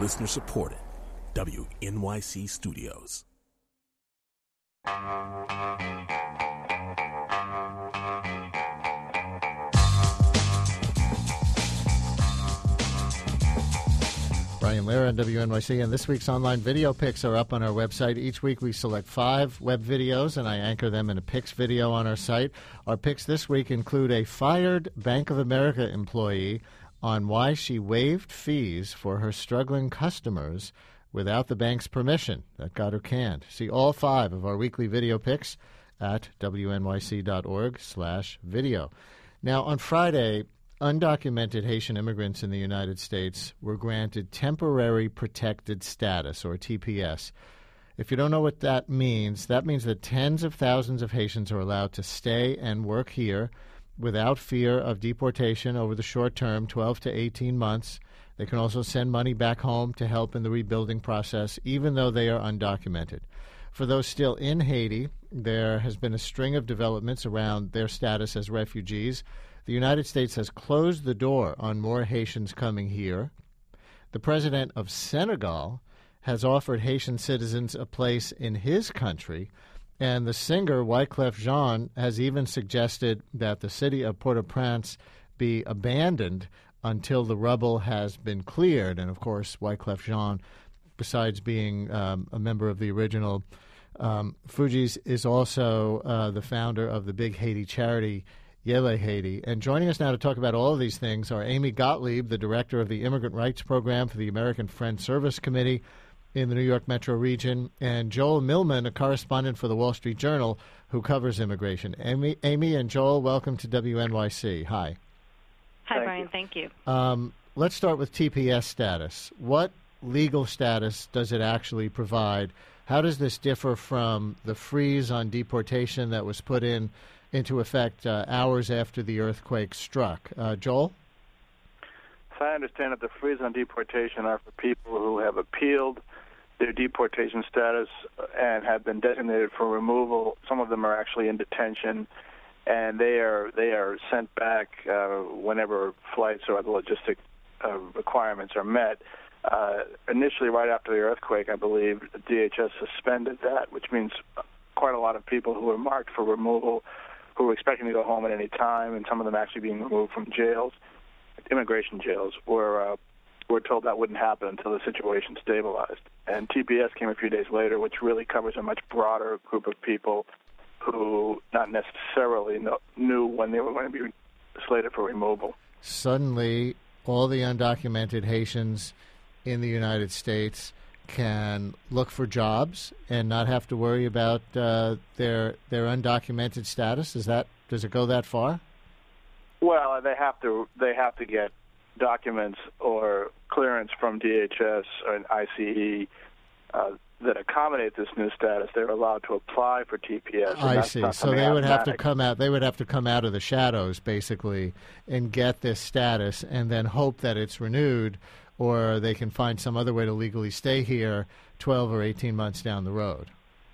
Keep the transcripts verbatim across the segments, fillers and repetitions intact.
Listener supported. W N Y C Studios. Brian Lehrer on W N Y C, and this week's online video picks are up on our website. Each week we select five web videos, and I anchor them in a picks video on our site. Our picks this week include a fired Bank of America employee on why she waived fees for her struggling customers without the bank's permission. That got her canned. See all five of our weekly video picks at W N Y C dot org slash video. Now, on Friday, undocumented Haitian immigrants in the United States were granted temporary protected status, or T P S. If you don't know what that means, that means that tens of thousands of Haitians are allowed to stay and work here without fear of deportation over the short term, twelve to eighteen months. They can also send money back home to help in the rebuilding process, even though they are undocumented. For those still in Haiti, there has been a string of developments around their status as refugees. The United States has closed the door on more Haitians coming here. The president of Senegal has offered Haitian citizens a place in his country, and the singer Wyclef Jean has even suggested that the city of Port-au-Prince be abandoned until the rubble has been cleared. And, of course, Wyclef Jean, besides being um, a member of the original um, Fugees, is also uh, the founder of the big Haiti charity, Yele Haiti. And joining us now to talk about all of these things are Amy Gottlieb, the director of the Immigrant Rights Program for the American Friends Service Committee in the New York metro region, and Joel Millman, a correspondent for the Wall Street Journal who covers immigration. Amy, Amy and Joel, welcome to W N Y C. Hi. Hi, thank Brian. You. Thank you. Um, let's start with T P S status. What legal status does it actually provide? How does this differ from the freeze on deportation that was put in into effect uh, hours after the earthquake struck? Uh, Joel? So I understand that the freeze on deportation are for people who have appealed their deportation status and have been designated for removal. Some of them are actually in detention, and they are they are sent back uh, whenever flights or other logistic uh, requirements are met. Uh, initially, right after the earthquake, I believe, D H S suspended that, which means quite a lot of people who were marked for removal who were expecting to go home at any time, and some of them actually being removed from jails, immigration jails, were uh, were told that wouldn't happen until the situation stabilized. And T P S came a few days later, which really covers a much broader group of people who not necessarily know, knew when they were going to be slated for removal. Suddenly, all the undocumented Haitians in the United States can look for jobs and not have to worry about uh, their their undocumented status. Is that does it go that far? Well, they have to they have to get documents or clearance from D H S and I C E uh, that accommodate this new status. They're allowed to apply for T P S. I see. So they would have to come out. They would have to come out of the shadows, basically, and get this status, and then hope that it's renewed, or they can find some other way to legally stay here twelve or eighteen months down the road.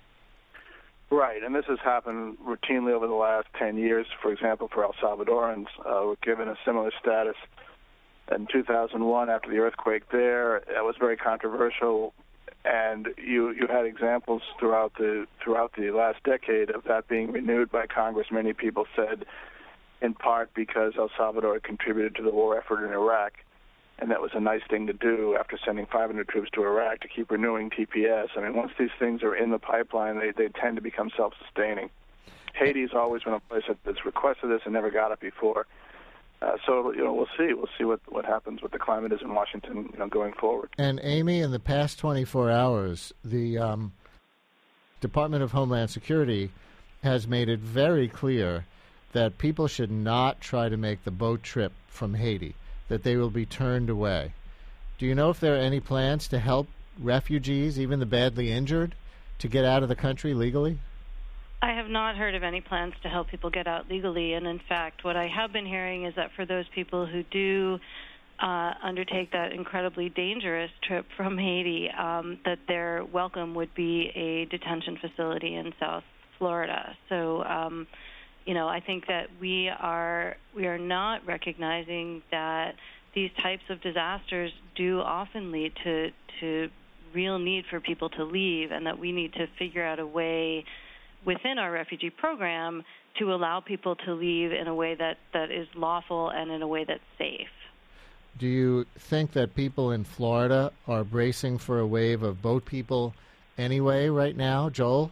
Right, and this has happened routinely over the last ten years. For example, for El Salvadorans, uh, were given a similar status in two thousand one after the earthquake there. It was very controversial, and you you had examples throughout the throughout the last decade of that being renewed by Congress. Many people said, in part because El Salvador had contributed to the war effort in Iraq, and that was a nice thing to do after sending five hundred troops to Iraq, to keep renewing T P S. I mean, once these things are in the pipeline, they, they tend to become self-sustaining. Haiti's always been a place that, that's requested this and never got it before. Uh, so, you know, we'll see. We'll see what, what happens, what the climate is in Washington, you know, going forward. And, Amy, in the past twenty-four hours, the um, Department of Homeland Security has made it very clear that people should not try to make the boat trip from Haiti, that they will be turned away. Do you know if there are any plans to help refugees, even the badly injured, to get out of the country legally? I have not heard of any plans to help people get out legally, and in fact, what I have been hearing is that for those people who do uh, undertake that incredibly dangerous trip from Haiti, um, that their welcome would be a detention facility in South Florida. So, um, you know, I think that we are we are not recognizing that these types of disasters do often lead to to real need for people to leave, and that we need to figure out a way within our refugee program to allow people to leave in a way that, that is lawful and in a way that's safe. Do you think that people in Florida are bracing for a wave of boat people anyway right now, Joel?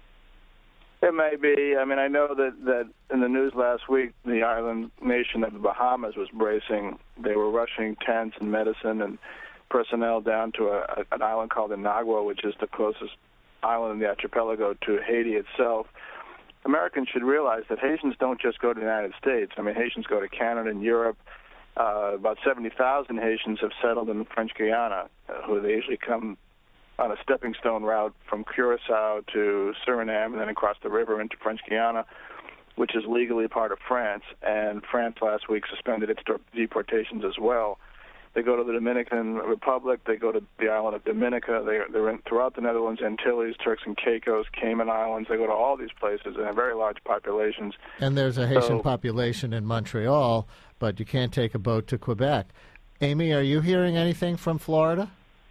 It may be. I mean, I know that, that in the news last week, the island nation of the Bahamas was bracing. They were rushing tents and medicine and personnel down to a, an island called Inagua, which is the closest island in the archipelago to Haiti itself. Americans should realize that Haitians don't just go to the United States. I mean, Haitians go to Canada and Europe. Uh, about seventy thousand Haitians have settled in French Guiana, uh, who they usually come on a stepping stone route from Curacao to Suriname and then across the river into French Guiana, which is legally part of France. And France last week suspended its deportations as well. They go to the Dominican Republic. They go to the island of Dominica. They, they're in, throughout the Netherlands, Antilles, Turks and Caicos, Cayman Islands. They go to all these places and have very large populations. And there's a Haitian so, population in Montreal, but you can't take a boat to Quebec. Amy, are you hearing anything from Florida?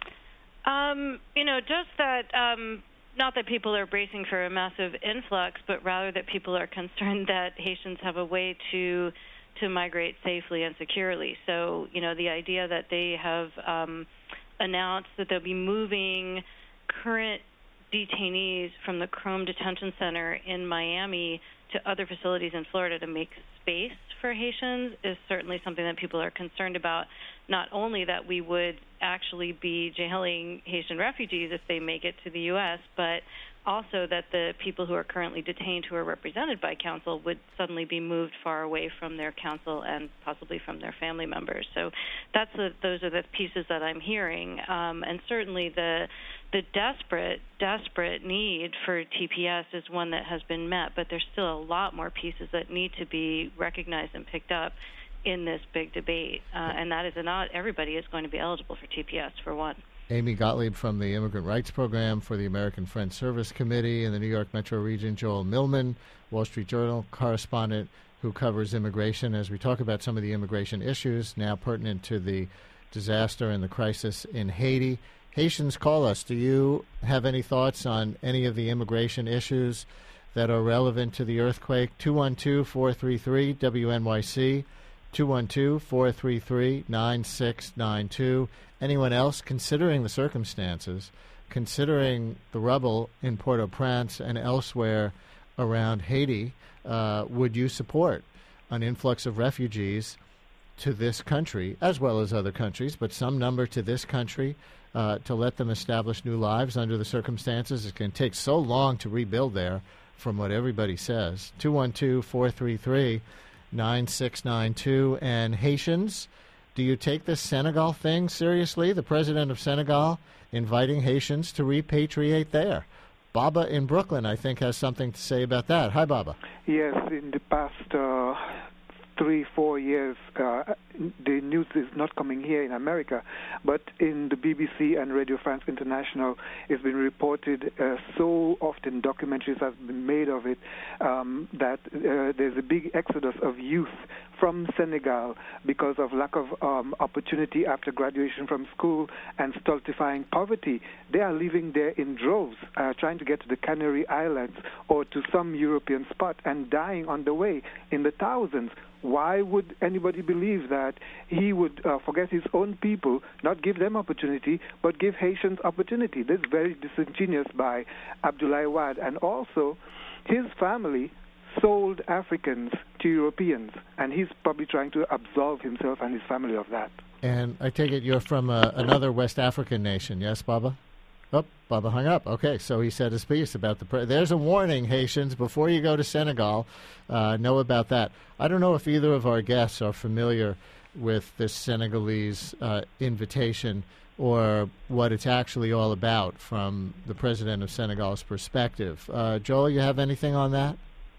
Um, you know, just that, um, not that people are bracing for a massive influx, but rather that people are concerned that Haitians have a way to to migrate safely and securely. So, you know, the idea that they have um, announced that they'll be moving current detainees from the Chrome Detention Center in Miami to other facilities in Florida to make space for Haitians is certainly something that people are concerned about. Not only that we would actually be jailing Haitian refugees if they make it to the U S, but also that the people who are currently detained who are represented by counsel would suddenly be moved far away from their counsel and possibly from their family members. So that's the, those are the pieces that I'm hearing. Um, and certainly the the desperate, desperate need for T P S is one that has been met, but there's still a lot more pieces that need to be recognized and picked up in this big debate. Uh, and that is not everybody is going to be eligible for T P S, for one. Amy Gottlieb from the Immigrant Rights Program for the American Friends Service Committee in the New York Metro region, Joel Millman, Wall Street Journal correspondent who covers immigration, as we talk about some of the immigration issues now pertinent to the disaster and the crisis in Haiti. Haitians, call us. Do you have any thoughts on any of the immigration issues that are relevant to the earthquake? two one two, four three three, W N Y C, two one two, four three three, nine six nine two. Anyone else, considering the circumstances, considering the rubble in Port-au-Prince and elsewhere around Haiti, uh, would you support an influx of refugees to this country, as well as other countries, but some number to this country, uh, to let them establish new lives under the circumstances? It can take so long to rebuild there, from what everybody says. two one two, four three three, nine six nine two. And Haitians, do you take this Senegal thing seriously? The president of Senegal inviting Haitians to repatriate there. Baba in Brooklyn, I think, has something to say about that. Hi, Baba. Yes, in the past uh, three, four years, uh, the news is not coming here in America, but in the B B C and Radio France International, it's been reported uh, so often, documentaries have been made of it, um, that uh, there's a big exodus of youth from Senegal because of lack of um, opportunity after graduation from school and stultifying poverty. They are living there in droves, uh, trying to get to the Canary Islands or to some European spot and dying on the way in the thousands. Why would anybody believe that he would uh, forget his own people, not give them opportunity, but give Haitians opportunity? This is very disingenuous by Abdoulaye Wade. And also, his family sold Africans to Europeans, and he's probably trying to absolve himself and his family of that. And I take it you're from uh, another West African nation, yes, Baba? Oh, Baba hung up. Okay, so he said his piece about the... Pre- There's a warning, Haitians, before you go to Senegal. Uh, know about that. I don't know if either of our guests are familiar with this Senegalese uh, invitation or what it's actually all about from the president of Senegal's perspective. Uh, Joel, you have anything on that?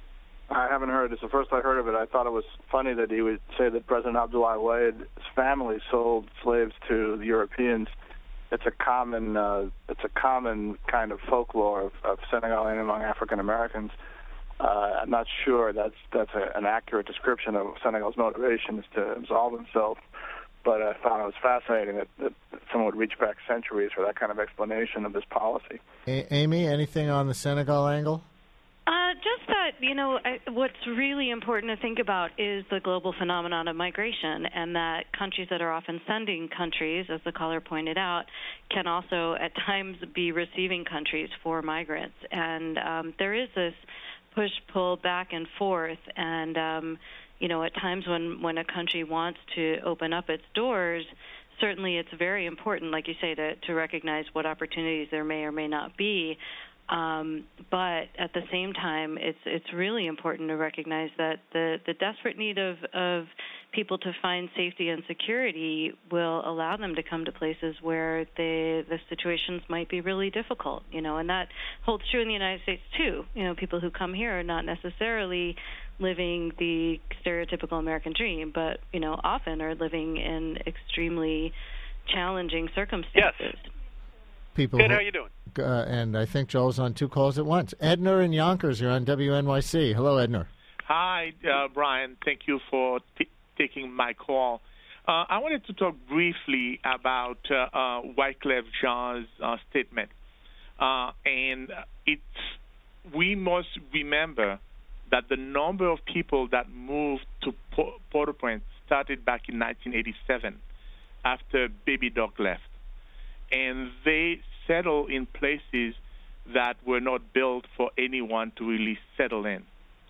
I haven't heard. It's the first I heard of it. I thought it was funny that he would say that President Abdoulaye Wade's family sold slaves to the Europeans. It's a common, uh, it's a common kind of folklore of, of Senegal and among African Americans. Uh, I'm not sure that's that's a, an accurate description of Senegal's motivation is to absolve himself But I found it was fascinating that, that someone would reach back centuries for that kind of explanation of this policy. A- Amy, anything on the Senegal angle? Uh, just that, you know, I, what's really important to think about is the global phenomenon of migration, and that countries that are often sending countries, as the caller pointed out, can also at times be receiving countries for migrants. And um, there is this push-pull back and forth, and, um, you know, at times when, when a country wants to open up its doors, certainly it's very important, like you say, to, to recognize what opportunities there may or may not be. Um, but at the same time, it's it's really important to recognize that the, the desperate need of, of people to find safety and security will allow them to come to places where the the situations might be really difficult, you know, and that holds true in the United States too. You know, people who come here are not necessarily living the stereotypical American dream, but, you know, often are living in extremely challenging circumstances. Yes. People Good, who, how are you doing? Uh, and I think Joel's on two calls at once. Edner in Yonkers, you're on W N Y C. Hello, Edner. Hi, uh, Brian. Thank you for t- taking my call. Uh, I wanted to talk briefly about uh, uh, Wyclef Jean's uh, statement. Uh, and it's we must remember that the number of people that moved to Port-au-Prince started back in nineteen eighty-seven after Baby Doc left. And they settle in places that were not built for anyone to really settle in.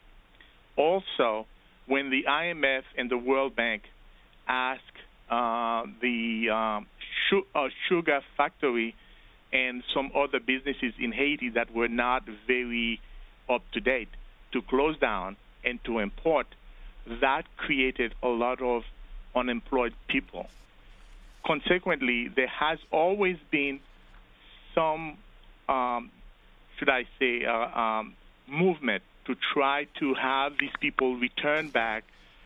Also, when the I M F and the World Bank asked uh, the um, sh- uh, sugar factory and some other businesses in Haiti that were not very up-to-date to close down and to import, that created a lot of unemployed people. Consequently, there has always been some, um, should I say, uh, um, movement to try to have these people return back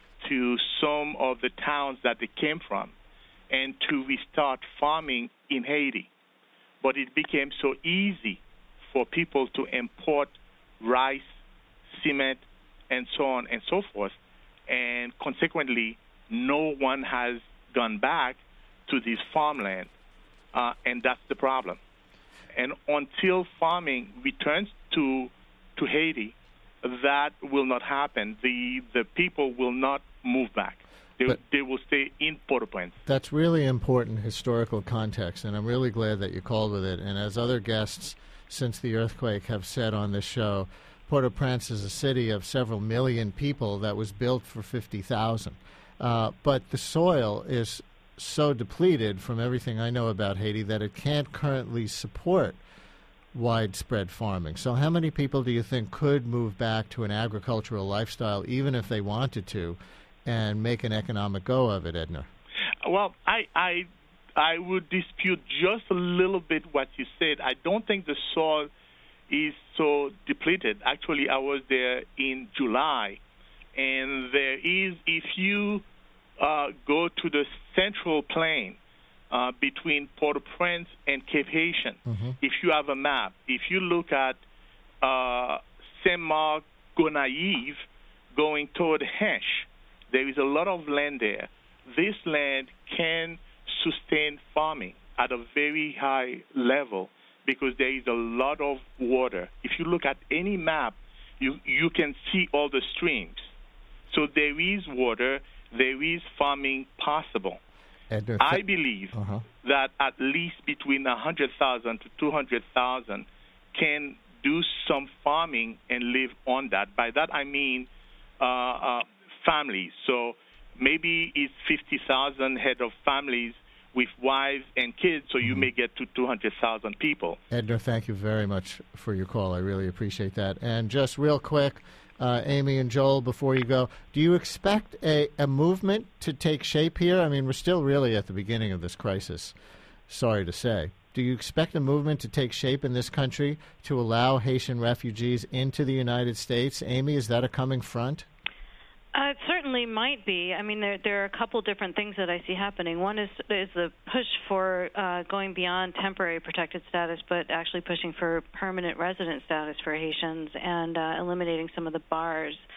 to some of the towns that they came from and to restart farming in Haiti. But it became so easy for people to import rice, cement, and so on and so forth, and consequently, no one has gone back to this farmland, uh, and that's the problem. And until farming returns to to Haiti, that will not happen. The the people will not move back. They, But they will stay in Port-au-Prince. That's really important historical context, and I'm really glad that you called with it. And as other guests since the earthquake have said on this show, Port-au-Prince is a city of several million people that was built for fifty thousand. Uh, but the soil is so depleted from everything I know about Haiti that it can't currently support widespread farming. So how many people do you think could move back to an agricultural lifestyle, even if they wanted to, and make an economic go of it, Edner? Well, I, I, I would dispute just a little bit what you said. I don't think the soil is so depleted. Actually, I was there in July, and there is, if you uh, go to the central plain uh, between Port-au-Prince and Cape Haitian, mm-hmm. if you have a map, if you look at uh, Saint-Marc-Gonaïves going toward Henche, there is a lot of land there. This land can sustain farming at a very high level because there is a lot of water. If you look at any map, you, you can see all the streams. So there is water, there is farming possible. Edner, I believe uh-huh. that at least between one hundred thousand to two hundred thousand can do some farming and live on that. By that I mean uh, uh, families. So maybe it's fifty thousand head of families with wives and kids, so you mm-hmm. may get to two hundred thousand people. Edner, thank you very much for your call. I really appreciate that. And just real quick, uh, Amy and Joel, before you go, do you expect a, a movement to take shape here? I mean, we're still really at the beginning of this crisis, sorry to say. Do you expect a movement to take shape in this country to allow Haitian refugees into the United States? Amy, is that a coming front? Uh, it certainly might be. I mean, there there are a couple different things that I see happening. One is is the push for uh, going beyond temporary protected status, but actually pushing for permanent resident status for Haitians and uh, eliminating some of the bars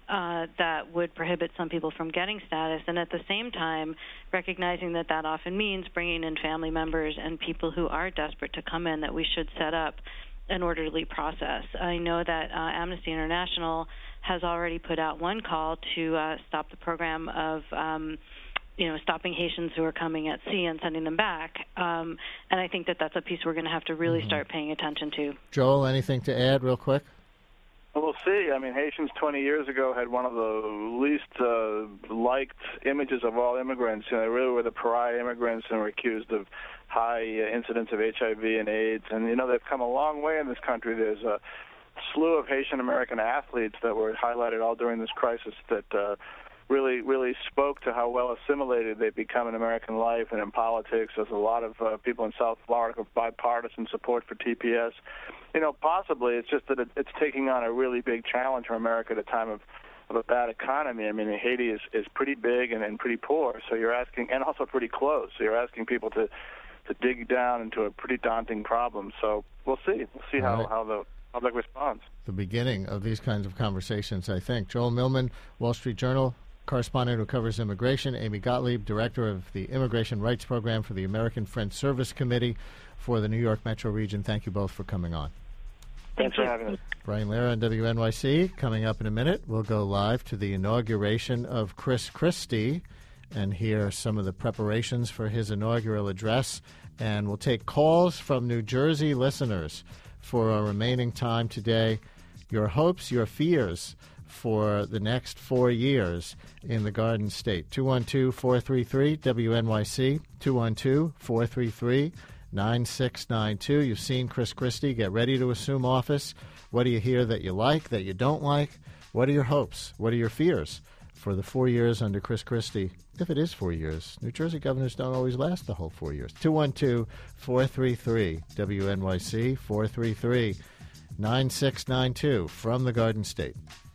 uh, that would prohibit some people from getting status, and at the same time recognizing that that often means bringing in family members and people who are desperate to come in, that we should set up an orderly process. I know that uh, Amnesty International has already put out one call to uh, stop the program of um, you know, stopping Haitians who are coming at sea and sending them back. Um, and I think that that's a piece we're going to have to really mm-hmm. start paying attention to. Joel, anything to add real quick? Well, we'll see. I mean, Haitians twenty years ago had one of the least uh, liked images of all immigrants. You know, they really were the pariah immigrants and were accused of high uh, incidence of H I V and AIDS. And, you know, they've come a long way in this country. There's a slew of Haitian-American athletes that were highlighted all during this crisis that uh, really, really spoke to how well assimilated they've become in American life and in politics. There's a lot of uh, people in South Florida with bipartisan support for T P S. You know, possibly it's just that it, it's taking on a really big challenge for America at a time of, of a bad economy. I mean, Haiti is, is pretty big and, and pretty poor, so you're asking, and also pretty close, so you're asking people to, to dig down into a pretty daunting problem. So we'll see. We'll see how, right. how the public responds. The beginning of these kinds of conversations, I think. Joel Millman, Wall Street Journal correspondent who covers immigration, Amy Gottlieb, director of the Immigration Rights Program for the American Friends Service Committee for the New York Metro region. Thank you both for coming on. Thanks for having us. Brian Lehrer on W N Y C. Coming up in a minute, we'll go live to the inauguration of Chris Christie and hear some of the preparations for his inaugural address. And we'll take calls from New Jersey listeners for our remaining time today. Your hopes, your fears for the next four years in the Garden State. two one two, four three three, W N Y C, two one two, four three three, nine six nine two. You've seen Chris Christie get ready to assume office. What do you hear that you like, that you don't like? What are your hopes? What are your fears for the four years under Chris Christie? If it is four years. New Jersey governors don't always last the whole four years. two one two, four three three, W N Y C, four three three, nine six nine two from the Garden State.